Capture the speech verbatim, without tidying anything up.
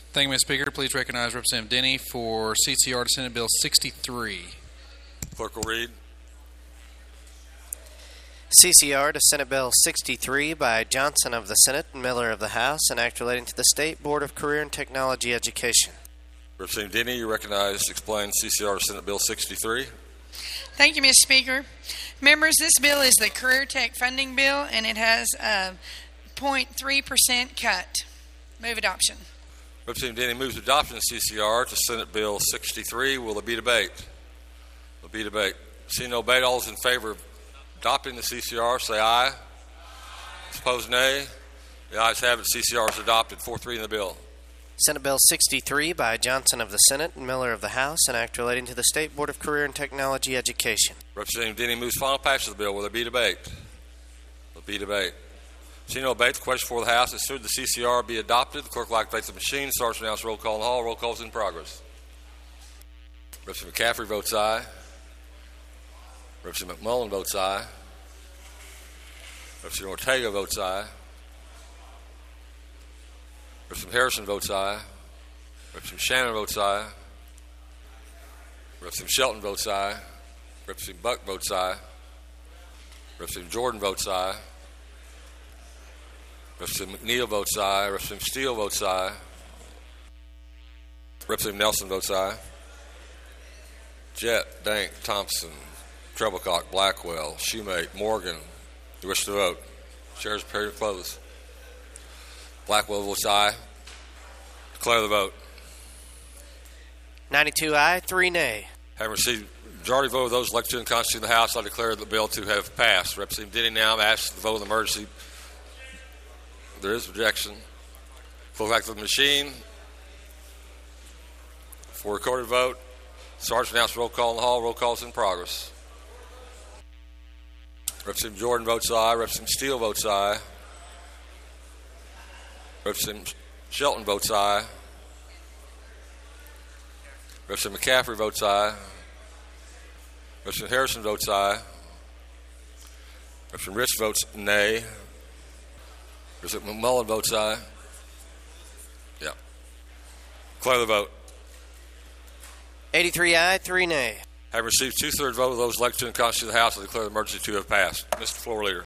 Thank you, Mister Speaker. Please recognize Representative Denny for C C R to Senate Bill sixty-three. Clerk will read. C C R to Senate Bill sixty-three by Johnson of the Senate and Miller of the House, an act relating to the State Board of Career and Technology Education. Representative Denny, you recognize to explain C C R to Senate Bill sixty-three. Thank you, Mister Speaker. Members, this bill is the Career Tech Funding Bill, and it has a zero point three percent cut. Move adoption. Representative Denny moves adoption of C C R to Senate Bill sixty-three. Will there be debate? There will be debate. Seeing no debate, all those in favor of adopting the C C R, say aye. Opposed, nay. The ayes have it. C C R is adopted. four three in the bill. Senate Bill sixty-three by Johnson of the Senate and Miller of the House, an act relating to the State Board of Career and Technology Education. Representative Denny moves final passage of the bill. Will there be debate? There will be debate. Seeing no debate, the question for the House is should the C C R be adopted? The clerk will activate the machine. Sergeant announce roll call in the hall. Roll call is in progress. Representative McCaffrey votes aye. Representative McMullen votes aye. Representative Ortega votes aye. Representative Harrison votes aye. Representative Shannon votes aye. Representative Shelton votes aye. Representative Buck votes aye. Representative Jordan votes aye. Representative McNeil votes aye. Representative Steele votes aye. Representative Nelson votes aye. Jett, Dank, Thompson, Treblecock, Blackwell, Shoemate, Morgan. You wish to vote? Chair's period closed. Blackwell votes aye. Declare the vote. ninety-two aye, three nay. Having received majority vote of those elected to the Constitution of the House, I declare the bill to have passed. Representative Denny now asks the vote of the emergency. There is objection. Close back to the machine. For recorded vote, Sergeant announced roll call in the hall. Roll call is in progress. Representative Jordan votes aye. Representative Steele votes aye. Representative Shelton votes aye. Representative McCaffrey votes aye. Representative Harrison votes aye. Representative Rich votes nay. Representative McMullen votes aye. Yeah. Declare the vote. eighty-three aye, three nay. Having received two-thirds vote of those elected to the Constitution of the House, I declare the emergency to have passed. Mister Floor Leader.